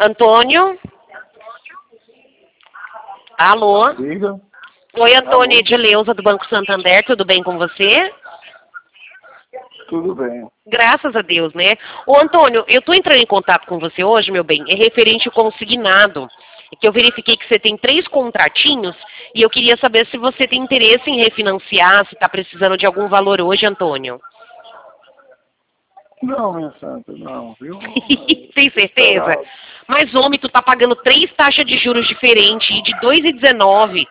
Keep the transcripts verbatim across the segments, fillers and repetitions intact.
Antônio? Alô? Diga. Oi, Antônio Edileuza, do Banco Santander, tudo bem com você? Tudo bem. Graças a Deus, né? Ô, Antônio, eu tô entrando em contato com você hoje, meu bem, é referente ao consignado, que eu verifiquei que você tem três contratinhos e eu queria saber se você tem interesse em refinanciar, se está precisando de algum valor hoje, Antônio. Não, minha santa, não, viu? Tem certeza? Esperar. Mas, homem, tu tá pagando três taxas de juros diferentes, e de dois vírgula dezenove.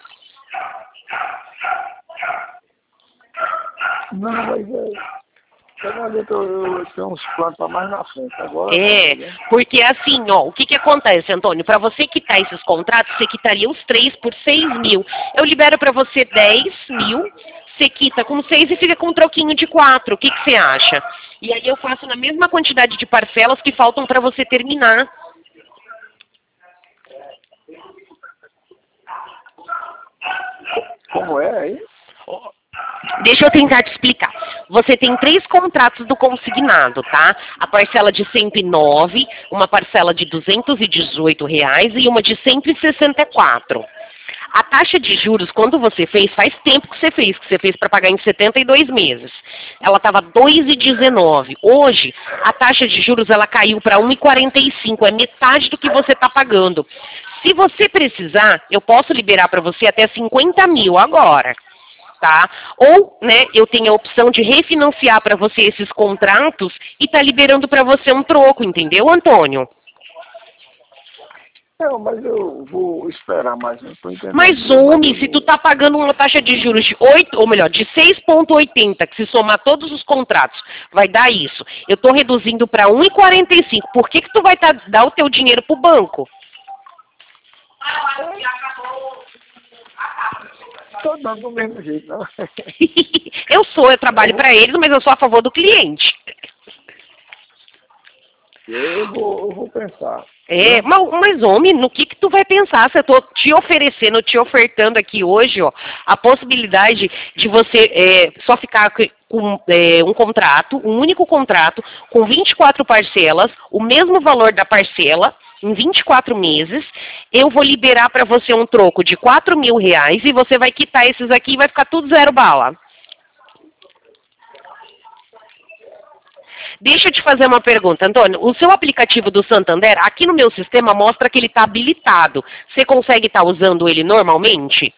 Não, mas é... Eu, eu, eu tenho uns planos para mais na frente agora. É, Tá, porque assim, ó, o que que acontece, Antônio? Para você quitar esses contratos, você quitaria os três por seis mil. Eu libero para você dez mil, você quita com seis e fica com um troquinho de quatro. O que que você acha? E aí eu faço na mesma quantidade de parcelas que faltam para você terminar. Como é aí? Deixa eu tentar te explicar. Você tem três contratos do consignado, tá? A parcela de cento e nove, uma parcela de duzentos e dezoito reais e uma de cento e sessenta e quatro. A taxa de juros, quando você fez, faz tempo que você fez, que você fez para pagar em setenta e dois meses. Ela estava dois vírgula dezenove. Hoje, a taxa de juros ela caiu para um vírgula quarenta e cinco, é metade do que você está pagando. Se você precisar, eu posso liberar para você até cinquenta mil agora. Tá? Ou, né, eu tenho a opção de refinanciar para você esses contratos e tá liberando para você um troco, entendeu, Antônio? Não, mas eu vou esperar mais, não estou entendendo. Mas, homem, se tu tá pagando uma taxa de juros de oito, ou melhor, de seis vírgula oitenta, que se somar todos os contratos, vai dar isso. Eu tô reduzindo para um vírgula quarenta e cinco. Por que que tu vai tá, dar o teu dinheiro pro banco? Estou dando do mesmo jeito, não. Eu sou, eu trabalho para eles, mas eu sou a favor do cliente. Eu vou, eu vou pensar. É, mas, mas, homem, no que que tu vai pensar? Se eu tô te oferecendo, te ofertando aqui hoje, ó, a possibilidade de você é, só ficar com é, um contrato, um único contrato, com vinte e quatro parcelas, o mesmo valor da parcela, em vinte e quatro meses, eu vou liberar para você um troco de quatro mil reais e você vai quitar esses aqui e vai ficar tudo zero bala. Deixa eu te fazer uma pergunta, Antônio. O seu aplicativo do Santander, aqui no meu sistema, mostra que ele está habilitado. Você consegue estar tá usando ele normalmente?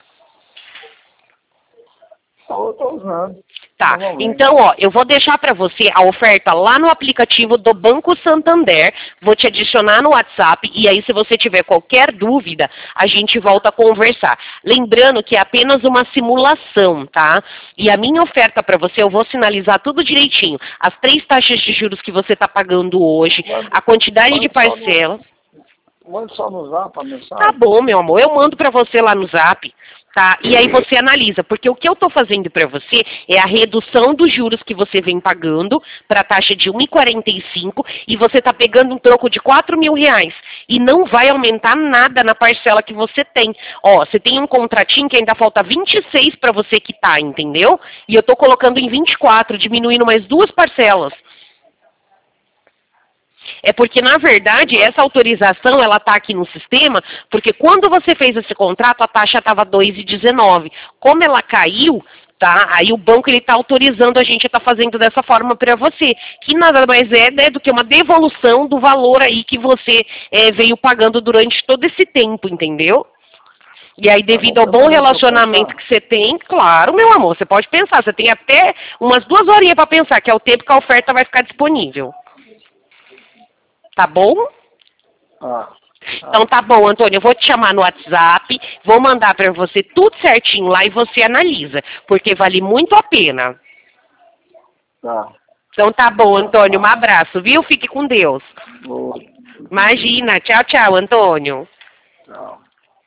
Eu estou usando. Tá, então, ó, eu vou deixar para você a oferta lá no aplicativo do Banco Santander, vou te adicionar no WhatsApp e aí se você tiver qualquer dúvida, a gente volta a conversar. Lembrando que é apenas uma simulação, tá? E a minha oferta para você, eu vou sinalizar tudo direitinho. As três taxas de juros que você está pagando hoje, a quantidade de parcelas. Manda só no Zap a mensagem. Tá bom, meu amor, eu mando para você lá no Zap. Tá? E aí você analisa, porque o que eu estou fazendo para você é a redução dos juros que você vem pagando para a taxa de um vírgula quarenta e cinco e você está pegando um troco de quatro mil reais e não vai aumentar nada na parcela que você tem. Ó, você tem um contratinho que ainda falta vinte e seis para você quitar, entendeu? E eu estou colocando em vinte e quatro, diminuindo mais duas parcelas. É porque, na verdade, essa autorização, ela está aqui no sistema, porque quando você fez esse contrato, a taxa estava dois vírgula dezenove. Como ela caiu, tá? Aí o banco está autorizando a gente a estar tá fazendo dessa forma para você, que nada mais é, né, do que uma devolução do valor aí que você é, veio pagando durante todo esse tempo, entendeu? E aí, devido ao bom relacionamento que você tem, claro, meu amor, você pode pensar, você tem até umas duas horinhas para pensar, que é o tempo que a oferta vai ficar disponível. Tá bom? Ah, ah. Então tá bom, Antônio, eu vou te chamar no WhatsApp, vou mandar para você tudo certinho lá e você analisa, porque vale muito a pena. Tá. Então tá bom, Antônio, um abraço, viu? Fique com Deus. Boa. Imagina, tchau, tchau, Antônio. Tchau.